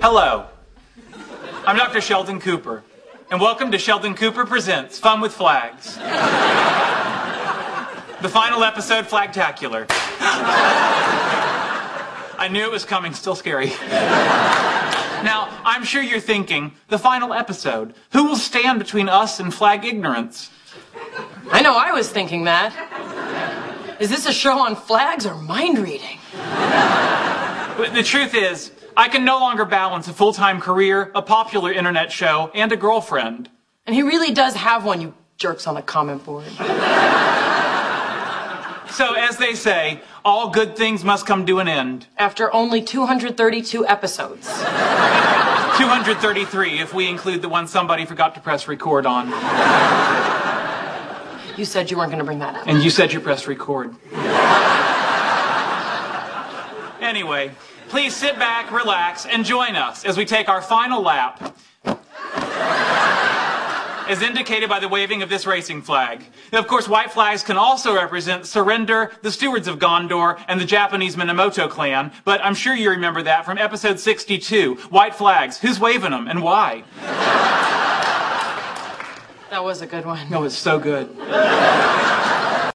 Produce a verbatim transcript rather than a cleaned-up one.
Hello, I'm Doctor Sheldon Cooper, and welcome to Sheldon Cooper Presents Fun with Flags. The final episode, Flagtacular. I knew it was coming, still scary. Now, I'm sure you're thinking, the final episode, who will stand between us and flag ignorance? I know I was thinking that. Is this a show on flags or mind reading? But the truth is, I can no longer balance a full-time career, a popular internet show, and a girlfriend. And he really does have one, you jerks on the comment board. So, as they say, all good things must come to an end. After only two hundred thirty-two episodes. two hundred thirty-three, if we include the one somebody forgot to press record on. You said you weren't going to bring that up. And you said you pressed record. Anyway, please sit back, relax, and join us as we take our final lap, as indicated by the waving of this racing flag. And of course, white flags can also represent Surrender, the Stewards of Gondor, and the Japanese Minamoto clan, but I'm sure you remember that from episode sixty-two, White Flags, who's waving them and why? That was a good one. No, it's so good.